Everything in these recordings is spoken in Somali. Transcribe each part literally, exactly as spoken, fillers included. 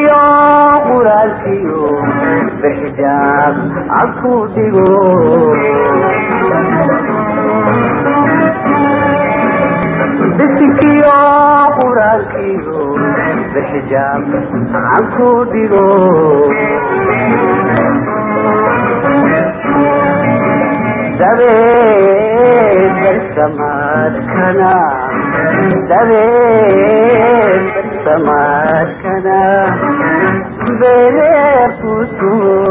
bisinkiyo quraalkiyo bixjaab aku dhigo bisinkiyo quraalkiyo bixjaab aku dhigo dabeed barsamadkana dabeed barsamadkana belee kutu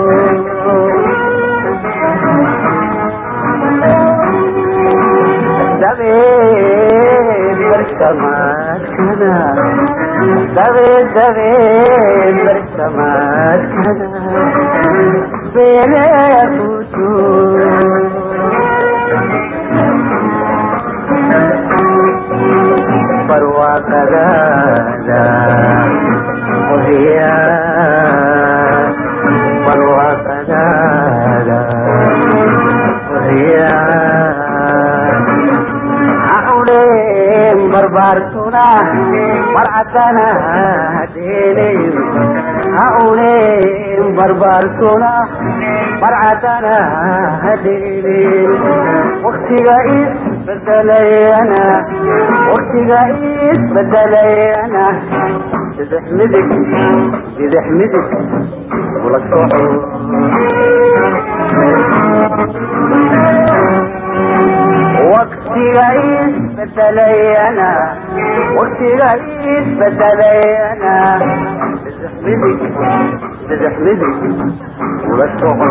dabeed barsamadkana dabeed dabeed barsamadkana belee kutu barwaaqadaada qodiya barwaaqadaada qodiya auleen barbaartuna marcadana hadeeley auleen barbaartuna marcadana hadeeley waqtiga isbedelayana waqtiga isbedelayana sidex midig sidex midig ula soco waqtiga isbedelayana waqtiga isbedelayana sidex midig sidex midig ula soco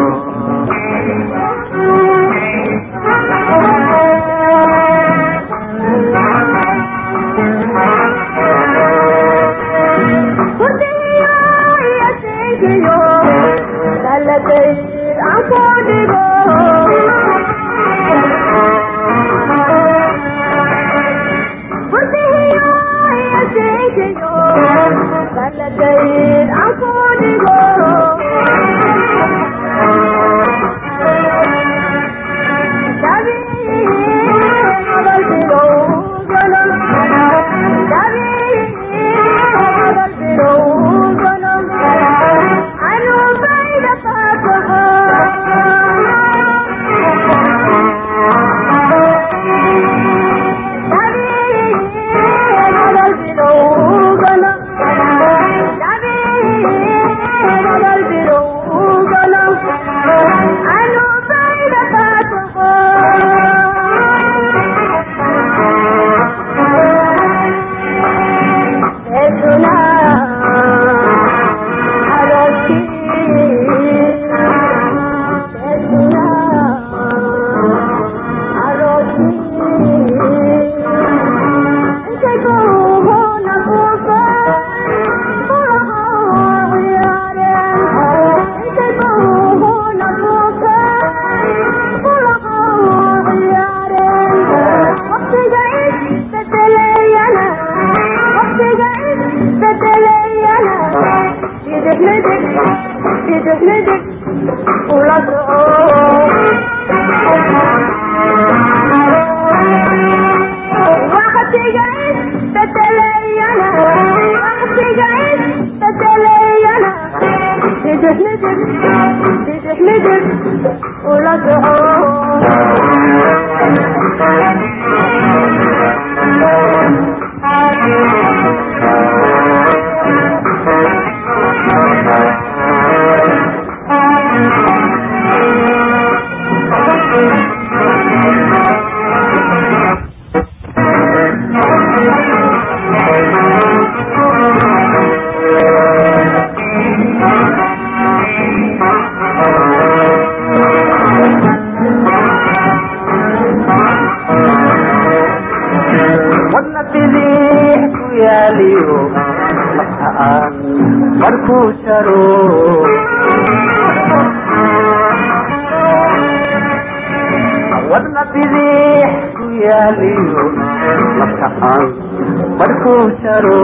wadna bidix ku yaaliyo maskaxan markuu jaro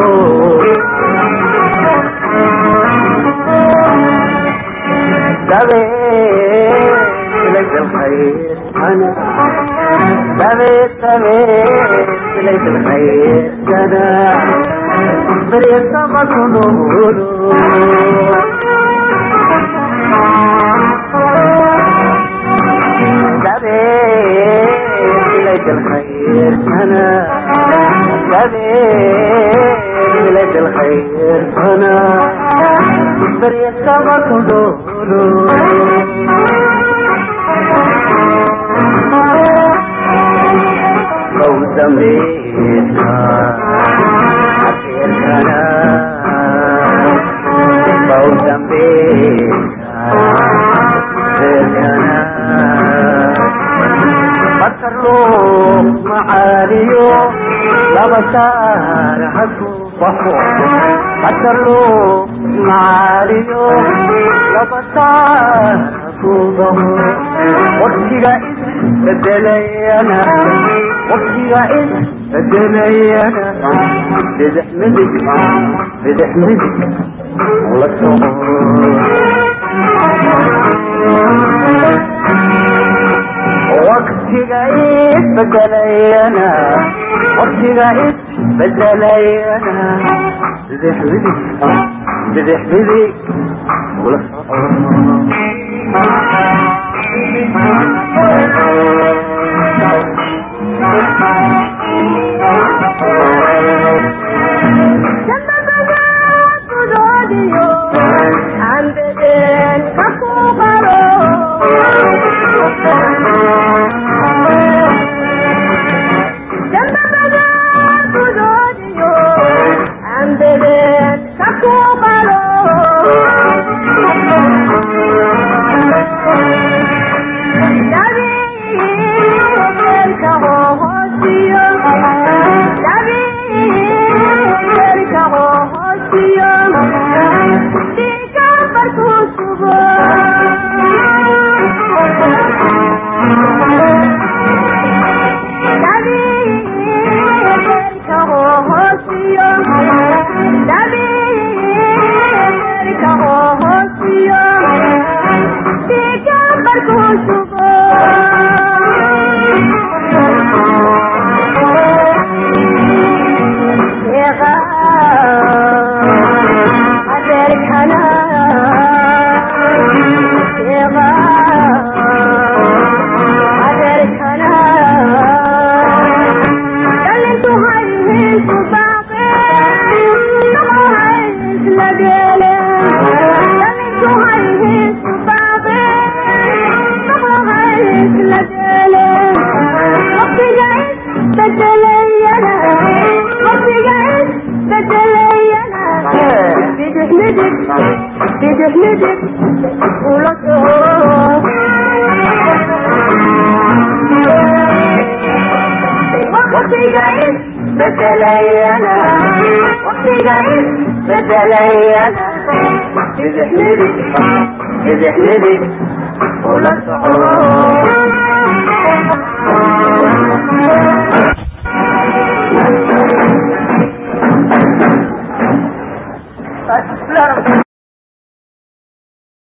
dabeed ilayk alkhayr ana dabeed dabeed ilayk alkhayr ana بريسما كنورو beryasaba kudoro kawdambeedka akeerkana kawdambeedka akeerkana marka loo macaaliyo laba saar haku baxo marka loo macaaliyo laba saar haku baxo waqtiga isbedelayana waqtiga isbedelayana bidix midig bidix midig la soco waqtiga isbedelayana waqtiga isbedelayana bidix midig bidix midig la soco بدلينا وقتنا بدلينا إذا حلبك إذا حلبك ولا تعود